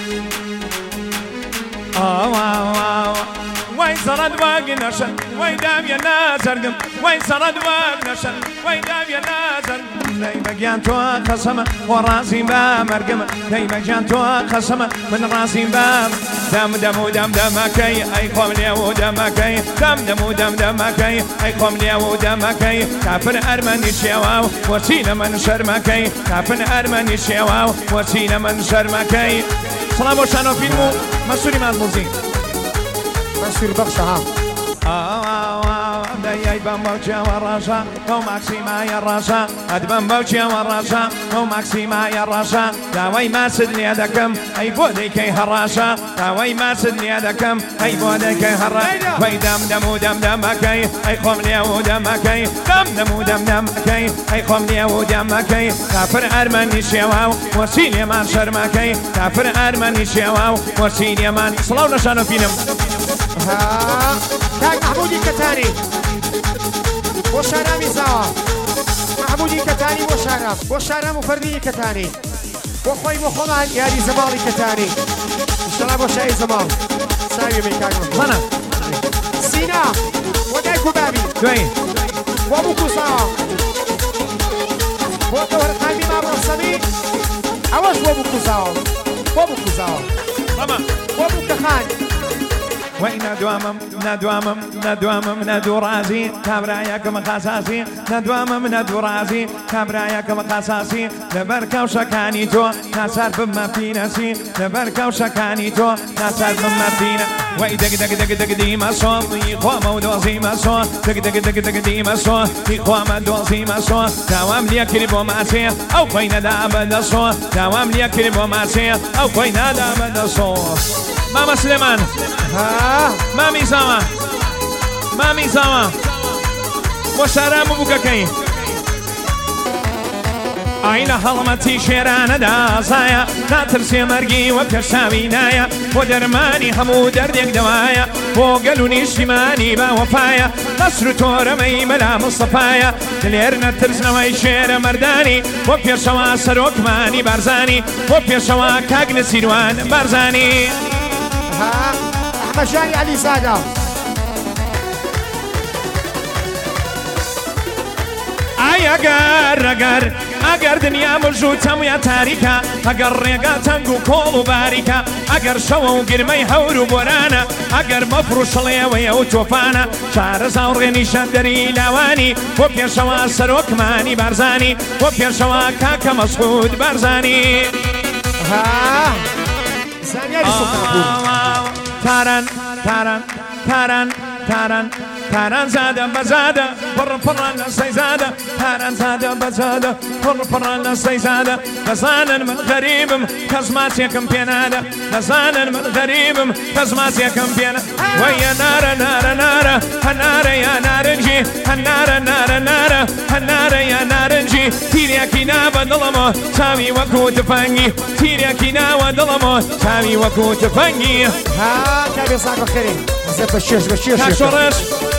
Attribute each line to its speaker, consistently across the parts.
Speaker 1: وای زرد واق نشن وای داوی نازرگم وای زرد واق نشن وای داوی نازرگم دايما جانتو خصمه وراسي بامرقم دايما جانتو خصمه من راسي بام دم دم دم دمكي اي قوم ليو دمكي دم دم دم دمكي اي قوم ليو دمكي كافر ارمني شواو وسيله من شرمكي كافر ارمني شواو وسيله من شرمكي سلام وشانو فيلمو مسؤولي مع الموزيك
Speaker 2: مسؤول بخشها
Speaker 1: دايي بمبوجا وراشا او ماكسيما يا راشا اد بمبوجا وراشا او ماكسيما يا راشا داوي ما سدني هذاكم اي بودي كي هراشا داوي ما سدني هذاكم اي بودي كي هراشا وي دم دم دم دمكي اي قوم ليو دمكي دم دم دم دمكي اي قوم ليو دمكي كافر ارمني شواو وسيل يمان شرمكي كافر ارمني شواو وسيل يمان صلاو نشانو فيلم
Speaker 2: تاج محمودي كتاني وشارامي زاوا محمودي كتاني وشارام وفردي كتاني وخوي مخمان ياري زمالي كتاني ان شاء الله بوشاي زمال سامي ميكاكم
Speaker 1: انا
Speaker 2: سينا ودايكو بابي
Speaker 1: دوي
Speaker 2: وابوكو زاوا وطور قلبي ما برصمي عواش وابوكو زاوا وابوكو خان
Speaker 1: وين ندوامم ندو رازي كابراياكم خصاصي ندوامم ندو رازي كابراياكم خصاصي لبركة وشكاني تو نصر بما في نسي لبركة وشكاني تو نصر بما فينا وي دق دق دق دق ديما صوت يقوم ودوزي ما صوت دق دق دق دق ديما صوت يقوم ودوزي ما صوت دوام ليكرب وما سي او كوين دابد صوت دوام ليكرب وما سي او كوين دابد صوت ماما سليمان مامي زاما وشارام بوكاكي عينا حلمتي شيران دازايا لا ترسي مرقي وبكرساوي نايا ودرماني همو دردك دوايا وقالوني شماني بوفايا نصر تورمي ملا مصطفايا دليرنا ترسنا ويشير مرداني وبير شوا سروك ماني بارزاني وبير شوا كاقن سيروان بارزاني
Speaker 2: احمد جاني علي زاده
Speaker 1: اگر دنیا موجودم یا تاریکا اگر ریگا تنگو کولو باریکا اگر شو و گرمی هورو برانا اگر مفروش لیوی و توفانا شعر زور نشان دری لوانی و پیر شوا سروک مانی برزانی و پیر شوا کاک مسعود برزانی
Speaker 2: زانیاری سلطان
Speaker 1: تاران زاده بزاده پر نسي زاده تاران زاده بزاده پر نسي زاده نزانن من غريبم كزماتيكم بيناده نزانن من غريبم كزماتيكم بيناده ويا نار هنار يا نارنجي هنار يا نارنجي تيريا كينا بدلمو سامي وكو تفنجي تيريا كينا ودلمو سامي وكو تفنجي
Speaker 2: كابي صاحب خيري بشيش
Speaker 1: كاشورش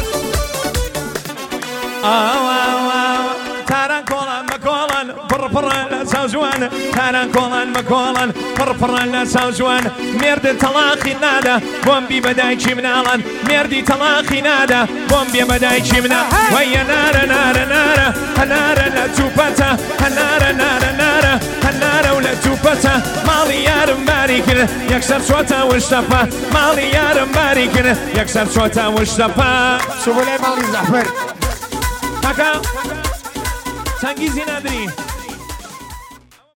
Speaker 1: تاران كولان مكولان فرفران لا سوزوان تاران كولان مكولان فرفران لا سوزوان ميرد تلاقي نادا بومبي بدايشي منالان ميردي تلاقي نادا بومبي بدايشي منالان ويا نار هنار لا توبتا هنار ولا توبتا مالي يار مبارك يكسر صوتا والشفا مالي يار مبارك يكسر صوتا والشفا
Speaker 2: شوفوا لي مالي زعفر
Speaker 1: هكا تنجيزي ندري